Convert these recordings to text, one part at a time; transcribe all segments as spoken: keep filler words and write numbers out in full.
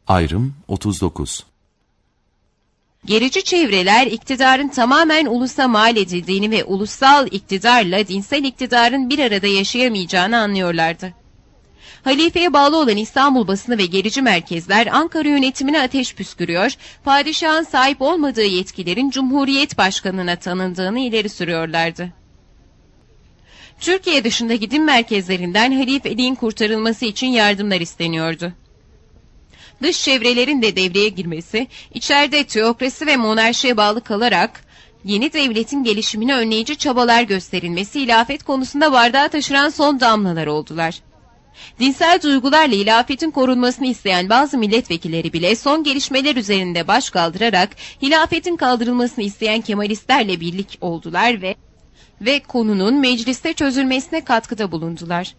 Ayrım otuz dokuz. Gerici çevreler iktidarın tamamen ulusa mal edildiğini ve ulusal iktidarla dinsel iktidarın bir arada yaşayamayacağını anlıyorlardı. Halifeye bağlı olan İstanbul basını ve gerici merkezler Ankara yönetimine ateş püskürüyor, padişahın sahip olmadığı yetkilerin Cumhuriyet Başkanı'na tanındığını ileri sürüyorlardı. Türkiye dışındaki din merkezlerinden halifeliğin kurtarılması için yardımlar isteniyordu. Dış çevrelerin de devreye girmesi, içeride teokrasi ve monarşiye bağlı kalarak yeni devletin gelişimine önleyici çabalar gösterilmesi hilafet konusunda bardağı taşıran son damlalar oldular. Dinsel duygularla hilafetin korunmasını isteyen bazı milletvekilleri bile son gelişmeler üzerinde baş kaldırarak hilafetin kaldırılmasını isteyen Kemalistlerle birlik oldular ve ve konunun mecliste çözülmesine katkıda bulundular.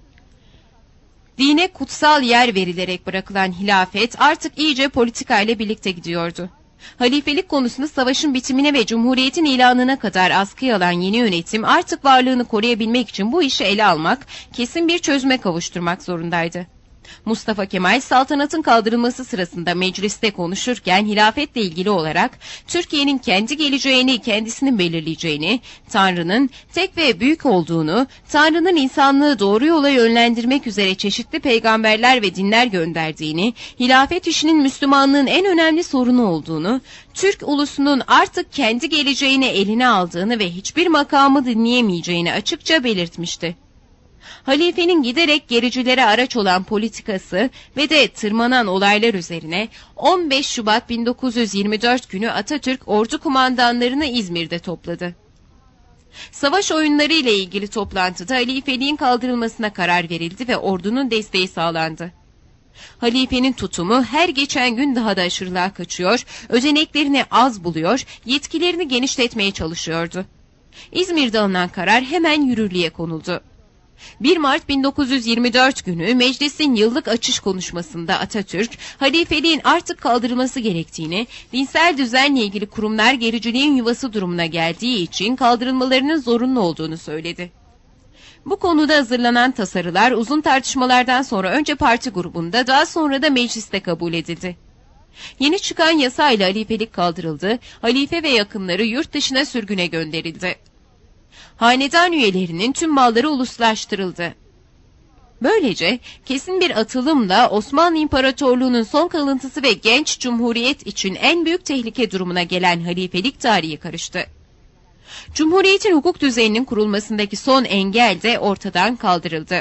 Dine kutsal yer verilerek bırakılan hilafet artık iyice politikayla birlikte gidiyordu. Halifelik konusunda savaşın bitimine ve Cumhuriyet'in ilanına kadar askıya alan yeni yönetim artık varlığını koruyabilmek için bu işi ele almak, kesin bir çözüme kavuşturmak zorundaydı. Mustafa Kemal saltanatın kaldırılması sırasında mecliste konuşurken hilafetle ilgili olarak Türkiye'nin kendi geleceğini kendisinin belirleyeceğini, Tanrı'nın tek ve büyük olduğunu, Tanrı'nın insanlığı doğru yola yönlendirmek üzere çeşitli peygamberler ve dinler gönderdiğini, hilafet işinin Müslümanlığın en önemli sorunu olduğunu, Türk ulusunun artık kendi geleceğini eline aldığını ve hiçbir makamı dinleyemeyeceğini açıkça belirtmişti. Halifenin giderek gericilere araç olan politikası ve de tırmanan olaylar üzerine on beş Şubat bin dokuz yüz yirmi dört günü Atatürk ordu kumandanlarını İzmir'de topladı. Savaş oyunları ile ilgili toplantıda halifeliğin kaldırılmasına karar verildi ve ordunun desteği sağlandı. Halifenin tutumu her geçen gün daha da aşırılığa kaçıyor, özeneklerini az buluyor, yetkilerini genişletmeye çalışıyordu. İzmir'de alınan karar hemen yürürlüğe konuldu. bir Mart bin dokuz yüz yirmi dört günü meclisin yıllık açış konuşmasında Atatürk, halifeliğin artık kaldırılması gerektiğini, dinsel düzenle ilgili kurumlar gericiliğin yuvası durumuna geldiği için kaldırılmalarının zorunlu olduğunu söyledi. Bu konuda hazırlanan tasarılar uzun tartışmalardan sonra önce parti grubunda, daha sonra da mecliste kabul edildi. Yeni çıkan yasayla halifelik kaldırıldı, halife ve yakınları yurt dışına sürgüne gönderildi. Hanedan üyelerinin tüm malları uluslaştırıldı. Böylece kesin bir atılımla Osmanlı İmparatorluğu'nun son kalıntısı ve genç cumhuriyet için en büyük tehlike durumuna gelen halifelik tarihi karıştı. Cumhuriyetin hukuk düzeninin kurulmasındaki son engel de ortadan kaldırıldı.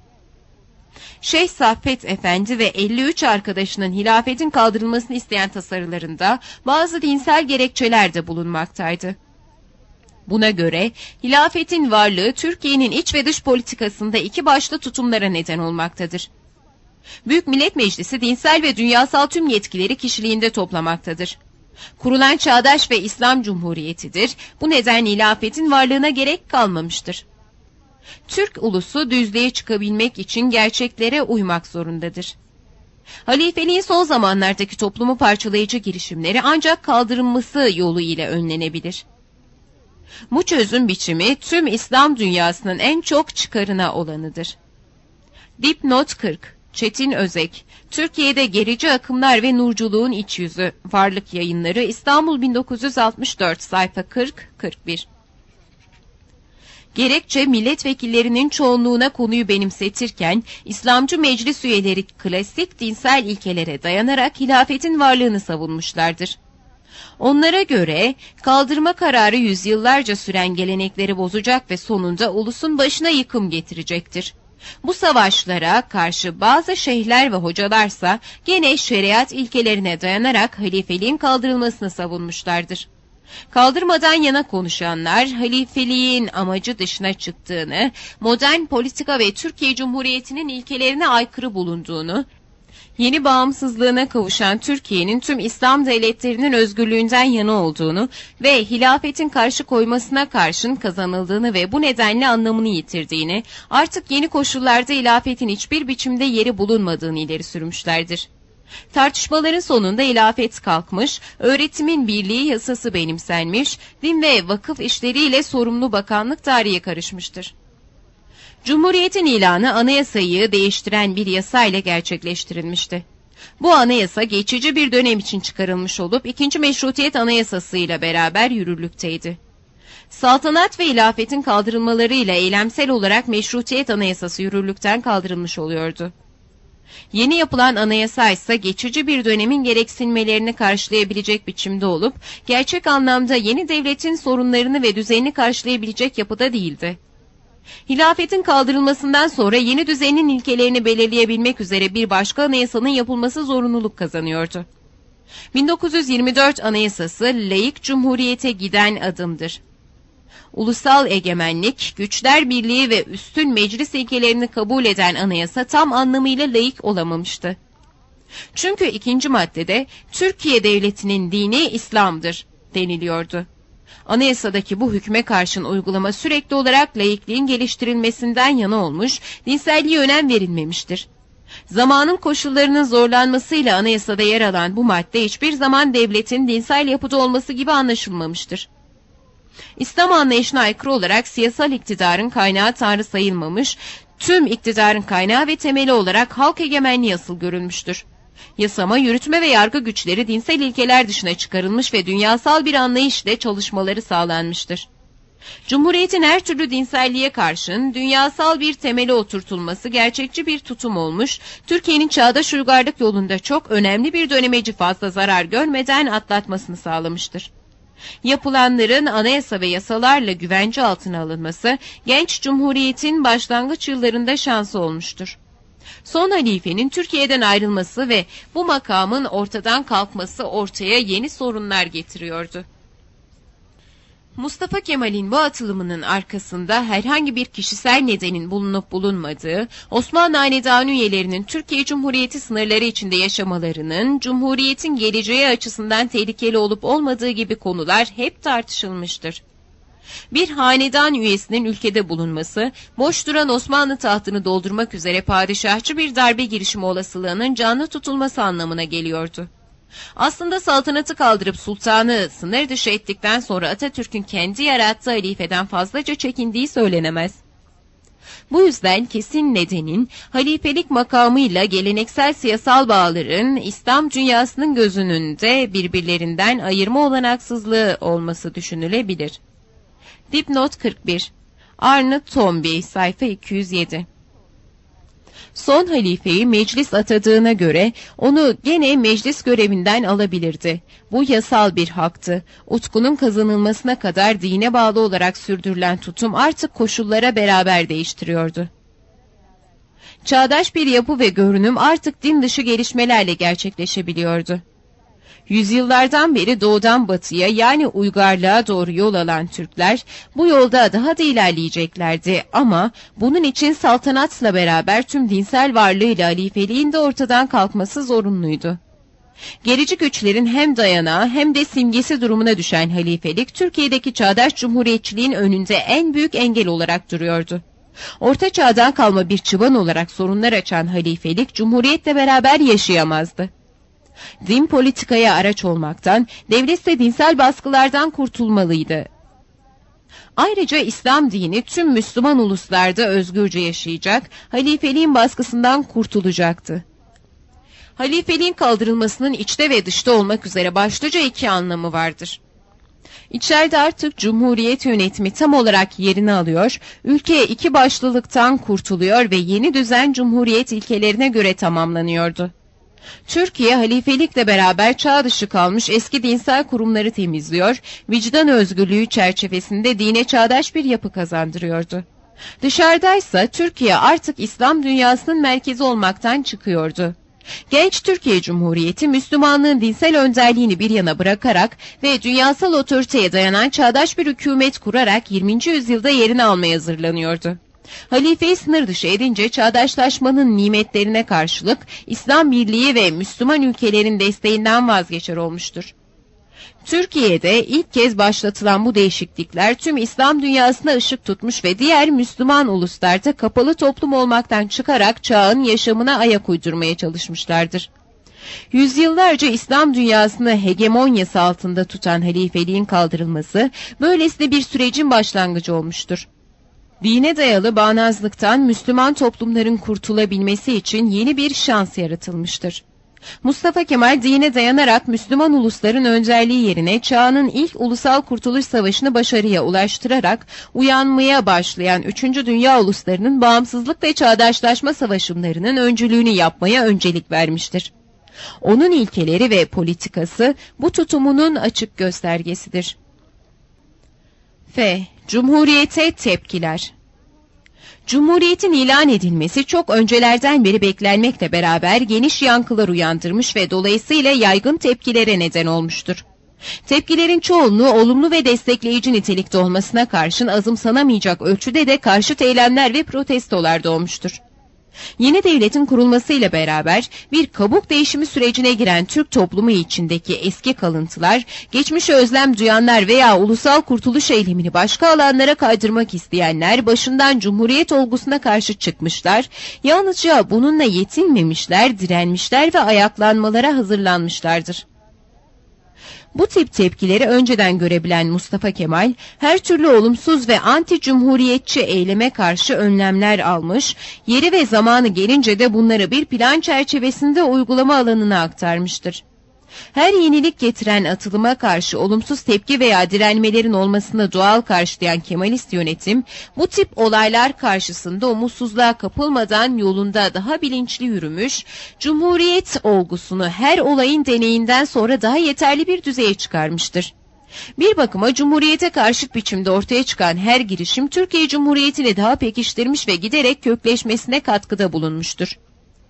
Şeyh Saffet Efendi ve elli üç arkadaşının hilafetin kaldırılmasını isteyen tasarılarında bazı dinsel gerekçeler de bulunmaktaydı. Buna göre hilafetin varlığı Türkiye'nin iç ve dış politikasında iki başlı tutumlara neden olmaktadır. Büyük Millet Meclisi dinsel ve dünyasal tüm yetkileri kişiliğinde toplamaktadır. Kurulan çağdaş ve İslam Cumhuriyeti'dir. Bu nedenle hilafetin varlığına gerek kalmamıştır. Türk ulusu düzlüğe çıkabilmek için gerçeklere uymak zorundadır. Halifeliğin son zamanlardaki toplumu parçalayıcı girişimleri ancak kaldırılması yolu ile önlenebilir. Bu çözüm biçimi tüm İslam dünyasının en çok çıkarına olanıdır. Dipnot kırk, Çetin Özek, Türkiye'de gerici akımlar ve nurculuğun iç yüzü, Varlık Yayınları, İstanbul bin dokuz yüz altmış dört, sayfa kırk kırk bir. Gerekçe milletvekillerinin çoğunluğuna konuyu benimsetirken, İslamcı meclis üyeleri klasik dinsel ilkelere dayanarak hilafetin varlığını savunmuşlardır. Onlara göre kaldırma kararı yüzyıllarca süren gelenekleri bozacak ve sonunda ulusun başına yıkım getirecektir. Bu savaşlara karşı bazı şeyhler ve hocalarsa gene şeriat ilkelerine dayanarak halifeliğin kaldırılmasını savunmuşlardır. Kaldırmadan yana konuşanlar halifeliğin amacı dışına çıktığını, modern politika ve Türkiye Cumhuriyeti'nin ilkelerine aykırı bulunduğunu, yeni bağımsızlığına kavuşan Türkiye'nin tüm İslam devletlerinin özgürlüğünden yana olduğunu ve hilafetin karşı koymasına karşın kazanıldığını ve bu nedenle anlamını yitirdiğini, artık yeni koşullarda hilafetin hiçbir biçimde yeri bulunmadığını ileri sürmüşlerdir. Tartışmaların sonunda hilafet kalkmış, öğretimin birliği yasası benimsenmiş, din ve vakıf işleriyle sorumlu bakanlık tarihe karışmıştır. Cumhuriyetin ilanı anayasayı değiştiren bir yasayla gerçekleştirilmişti. Bu anayasa geçici bir dönem için çıkarılmış olup ikinci Meşrutiyet Anayasası ile beraber yürürlükteydi. Saltanat ve hilafetin kaldırılmalarıyla eylemsel olarak Meşrutiyet Anayasası yürürlükten kaldırılmış oluyordu. Yeni yapılan anayasa ise geçici bir dönemin gereksinmelerini karşılayabilecek biçimde olup, gerçek anlamda yeni devletin sorunlarını ve düzenini karşılayabilecek yapıda değildi. Hilafetin kaldırılmasından sonra yeni düzenin ilkelerini belirleyebilmek üzere bir başka anayasanın yapılması zorunluluk kazanıyordu. bin dokuz yüz yirmi dört Anayasası, laik cumhuriyete giden adımdır. Ulusal egemenlik, güçler birliği ve üstün meclis ilkelerini kabul eden anayasa tam anlamıyla laik olamamıştı. Çünkü ikinci maddede Türkiye Devleti'nin dini İslam'dır deniliyordu. Anayasadaki bu hükme karşın uygulama sürekli olarak laikliğin geliştirilmesinden yana olmuş, dinselliğe önem verilmemiştir. Zamanın koşullarının zorlanmasıyla anayasada yer alan bu madde hiçbir zaman devletin dinsel yapıda olması gibi anlaşılmamıştır. İslam anlayışına aykırı olarak siyasal iktidarın kaynağı Tanrı sayılmamış, tüm iktidarın kaynağı ve temeli olarak halk egemenliği asıl görülmüştür. Yasama, yürütme ve yargı güçleri dinsel ilkeler dışına çıkarılmış ve dünyasal bir anlayış ile çalışmaları sağlanmıştır. Cumhuriyetin her türlü dinselliğe karşın dünyasal bir temele oturtulması gerçekçi bir tutum olmuş, Türkiye'nin çağdaş uygarlık yolunda çok önemli bir dönemeci fazla zarar görmeden atlatmasını sağlamıştır. Yapılanların anayasa ve yasalarla güvence altına alınması, genç cumhuriyetin başlangıç yıllarında şansı olmuştur. Son halifenin Türkiye'den ayrılması ve bu makamın ortadan kalkması ortaya yeni sorunlar getiriyordu. Mustafa Kemal'in bu atılımının arkasında herhangi bir kişisel nedenin bulunup bulunmadığı, Osmanlı Hanedanı üyelerinin Türkiye Cumhuriyeti sınırları içinde yaşamalarının, Cumhuriyet'in geleceği açısından tehlikeli olup olmadığı gibi konular hep tartışılmıştır. Bir hanedan üyesinin ülkede bulunması, boş duran Osmanlı tahtını doldurmak üzere padişahçı bir darbe girişimi olasılığının canlı tutulması anlamına geliyordu. Aslında saltanatı kaldırıp sultanı sınır dışı ettikten sonra Atatürk'ün kendi yarattığı halifeden fazlaca çekindiği söylenemez. Bu yüzden kesin nedenin halifelik makamıyla geleneksel siyasal bağların İslam dünyasının göz önünde birbirlerinden ayırma olanaksızlığı olması düşünülebilir. Dipnot kırk bir. Arnold Toynbee, sayfa iki yüz yedi. Son halifeyi meclis atadığına göre onu gene meclis görevinden alabilirdi. Bu yasal bir haktı. Utkunun kazanılmasına kadar dine bağlı olarak sürdürülen tutum artık koşullara beraber değiştiriyordu. Çağdaş bir yapı ve görünüm artık din dışı gelişmelerle gerçekleşebiliyordu. Yüzyıllardan beri doğudan batıya yani uygarlığa doğru yol alan Türkler bu yolda daha da ilerleyeceklerdi ama bunun için saltanatla beraber tüm dinsel varlığıyla halifeliğin de ortadan kalkması zorunluydu. Gerici güçlerin hem dayanağı hem de simgesi durumuna düşen halifelik Türkiye'deki çağdaş cumhuriyetçiliğin önünde en büyük engel olarak duruyordu. Orta çağdan kalma bir çıban olarak sorunlar açan halifelik cumhuriyetle beraber yaşayamazdı. Din politikaya araç olmaktan, devlet ise dinsel baskılardan kurtulmalıydı. Ayrıca İslam dini tüm Müslüman uluslarda özgürce yaşayacak, halifeliğin baskısından kurtulacaktı. Halifeliğin kaldırılmasının içte ve dışta olmak üzere başlıca iki anlamı vardır. İçeride artık cumhuriyet yönetimi tam olarak yerini alıyor, ülke iki başlılıktan kurtuluyor ve yeni düzen cumhuriyet ilkelerine göre tamamlanıyordu. Türkiye halifelikle beraber çağ dışı kalmış eski dinsel kurumları temizliyor, vicdan özgürlüğü çerçevesinde dine çağdaş bir yapı kazandırıyordu. Dışarıdaysa Türkiye artık İslam dünyasının merkezi olmaktan çıkıyordu. Genç Türkiye Cumhuriyeti Müslümanlığın dinsel önderliğini bir yana bırakarak ve dünyasal otoriteye dayanan çağdaş bir hükümet kurarak yirminci yüzyılda yerini almaya hazırlanıyordu. Halifeyi sınır dışı edince çağdaşlaşmanın nimetlerine karşılık İslam birliği ve Müslüman ülkelerin desteğinden vazgeçer olmuştur. Türkiye'de ilk kez başlatılan bu değişiklikler tüm İslam dünyasına ışık tutmuş ve diğer Müslüman uluslarda kapalı toplum olmaktan çıkarak çağın yaşamına ayak uydurmaya çalışmışlardır. Yüzyıllarca İslam dünyasını hegemonyası altında tutan halifeliğin kaldırılması böylesine bir sürecin başlangıcı olmuştur. Dine dayalı bağnazlıktan Müslüman toplumların kurtulabilmesi için yeni bir şans yaratılmıştır. Mustafa Kemal dine dayanarak Müslüman ulusların önderliği yerine çağının ilk ulusal kurtuluş savaşını başarıya ulaştırarak uyanmaya başlayan üçüncü Dünya uluslarının bağımsızlık ve çağdaşlaşma savaşımlarının öncülüğünü yapmaya öncelik vermiştir. Onun ilkeleri ve politikası bu tutumunun açık göstergesidir. F. Cumhuriyete tepkiler. Cumhuriyetin ilan edilmesi çok öncelerden beri beklenmekle beraber geniş yankılar uyandırmış ve dolayısıyla yaygın tepkilere neden olmuştur. Tepkilerin çoğunluğu olumlu ve destekleyici nitelikte olmasına karşın azımsanamayacak ölçüde de karşıt eylemler ve protestolar doğmuştur. Yeni devletin kurulmasıyla beraber bir kabuk değişimi sürecine giren Türk toplumu içindeki eski kalıntılar, geçmişe özlem duyanlar veya ulusal kurtuluş eylemini başka alanlara kaydırmak isteyenler başından Cumhuriyet olgusuna karşı çıkmışlar, yalnızca bununla yetinmemişler, direnmişler ve ayaklanmalara hazırlanmışlardır. Bu tip tepkileri önceden görebilen Mustafa Kemal, her türlü olumsuz ve anti-cumhuriyetçi eyleme karşı önlemler almış, yeri ve zamanı gelince de bunları bir plan çerçevesinde uygulama alanına aktarmıştır. Her yenilik getiren atılıma karşı olumsuz tepki veya direnmelerin olmasını doğal karşılayan Kemalist yönetim, bu tip olaylar karşısında umutsuzluğa kapılmadan yolunda daha bilinçli yürümüş, Cumhuriyet olgusunu her olayın deneyinden sonra daha yeterli bir düzeye çıkarmıştır. Bir bakıma Cumhuriyete karşıt biçimde ortaya çıkan her girişim, Türkiye Cumhuriyeti'ni daha pekiştirmiş ve giderek kökleşmesine katkıda bulunmuştur.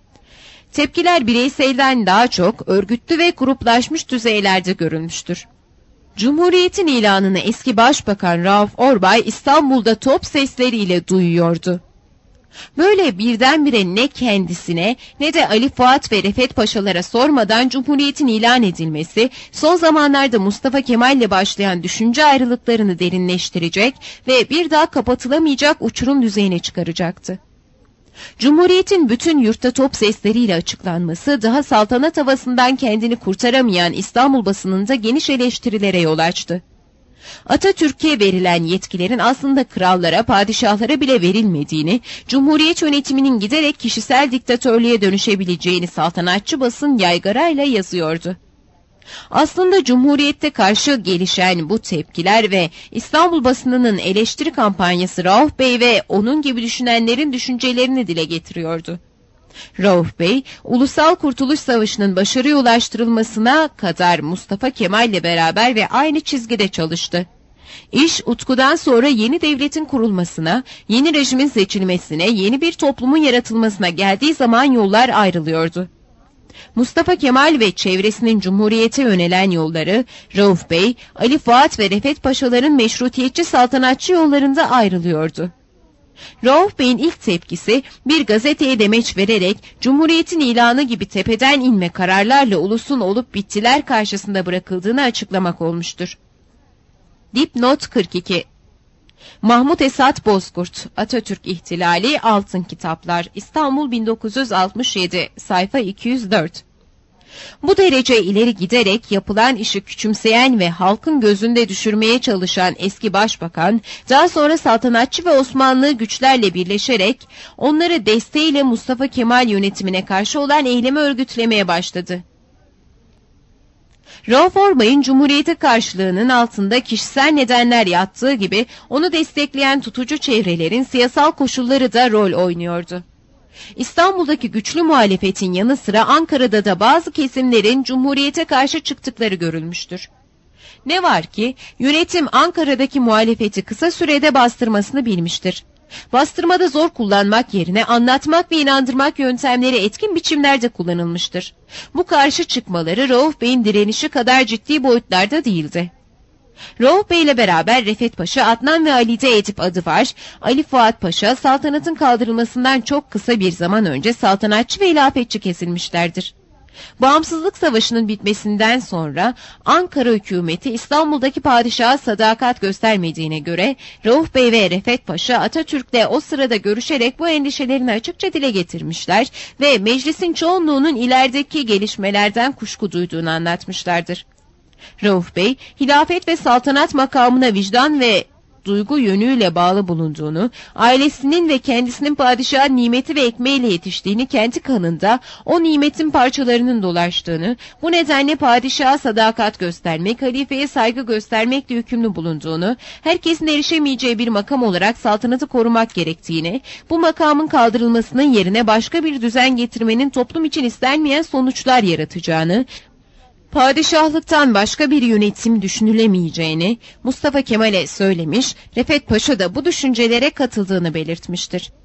Tepkiler bireyselden daha çok örgütlü ve gruplaşmış düzeylerde görülmüştür. Cumhuriyetin ilanını eski Başbakan Rauf Orbay İstanbul'da top sesleriyle duyuyordu. Böyle birdenbire ne kendisine ne de Ali Fuat ve Refet Paşalara sormadan Cumhuriyetin ilan edilmesi, son zamanlarda Mustafa Kemal'le başlayan düşünce ayrılıklarını derinleştirecek ve bir daha kapatılamayacak uçurum düzeyine çıkaracaktı. Cumhuriyetin bütün yurtta top sesleriyle açıklanması, daha saltanat havasından kendini kurtaramayan İstanbul basınında geniş eleştirilere yol açtı. Atatürk'e verilen yetkilerin aslında krallara, padişahlara bile verilmediğini, Cumhuriyet yönetiminin giderek kişisel diktatörlüğe dönüşebileceğini saltanatçı basın yaygarayla yazıyordu. Aslında Cumhuriyet'te karşı gelişen bu tepkiler ve İstanbul basınının eleştiri kampanyası Rauf Bey ve onun gibi düşünenlerin düşüncelerini dile getiriyordu. Rauf Bey, Ulusal Kurtuluş Savaşı'nın başarıya ulaştırılmasına kadar Mustafa Kemal'le beraber ve aynı çizgide çalıştı. İş, Utku'dan sonra yeni devletin kurulmasına, yeni rejimin seçilmesine, yeni bir toplumun yaratılmasına geldiği zaman yollar ayrılıyordu. Mustafa Kemal ve çevresinin Cumhuriyete yönelen yolları, Rauf Bey, Ali Fuat ve Refet Paşaların meşrutiyetçi saltanatçı yollarında ayrılıyordu. Rauf Bey'in ilk tepkisi, bir gazeteye demeç vererek Cumhuriyetin ilanı gibi tepeden inme kararlarla ulusun olup bittiler karşısında bırakıldığını açıklamak olmuştur. Dipnot kırk iki. Mahmut Esat Bozkurt, Atatürk İhtilali, Altın Kitaplar, İstanbul bin dokuz yüz altmış yedi, sayfa iki yüz dört. Bu derece ileri giderek yapılan işi küçümseyen ve halkın gözünde düşürmeye çalışan eski başbakan, daha sonra saltanatçı ve Osmanlı güçlerle birleşerek onları desteğiyle Mustafa Kemal yönetimine karşı olan eylemi örgütlemeye başladı. Rauf Orbay'ın Cumhuriyete karşılığının altında kişisel nedenler yattığı gibi onu destekleyen tutucu çevrelerin siyasal koşulları da rol oynuyordu. İstanbul'daki güçlü muhalefetin yanı sıra Ankara'da da bazı kesimlerin Cumhuriyete karşı çıktıkları görülmüştür. Ne var ki yönetim Ankara'daki muhalefeti kısa sürede bastırmasını bilmiştir. Bastırmada zor kullanmak yerine anlatmak ve inandırmak yöntemleri etkin biçimlerde kullanılmıştır. Bu karşı çıkmaları Rauf Bey'in direnişi kadar ciddi boyutlarda değildi. Rauf Bey ile beraber Refet Paşa, Adnan ve Ali'de Edip adı var. Ali Fuat Paşa, saltanatın kaldırılmasından çok kısa bir zaman önce saltanatçı ve hilafetçi kesilmişlerdir. Bağımsızlık Savaşı'nın bitmesinden sonra Ankara hükümeti İstanbul'daki padişaha sadakat göstermediğine göre Rauf Bey ve Refet Paşa Atatürk'le o sırada görüşerek bu endişelerini açıkça dile getirmişler ve meclisin çoğunluğunun ilerideki gelişmelerden kuşku duyduğunu anlatmışlardır. Rauf Bey, hilafet ve saltanat makamına vicdan ve duygu yönüyle bağlı bulunduğunu, ailesinin ve kendisinin padişahın nimeti ve ekmeğiyle yetiştiğini, kendi kanında o nimetin parçalarının dolaştığını, bu nedenle padişaha sadakat göstermek, halifeye saygı göstermekle yükümlü bulunduğunu, herkesin erişemeyeceği bir makam olarak saltanatı korumak gerektiğini, bu makamın kaldırılmasının yerine başka bir düzen getirmenin toplum için istenmeyen sonuçlar yaratacağını, padişahlıktan başka bir yönetim düşünülemeyeceğini Mustafa Kemal'e söylemiş, Refet Paşa da bu düşüncelere katıldığını belirtmiştir.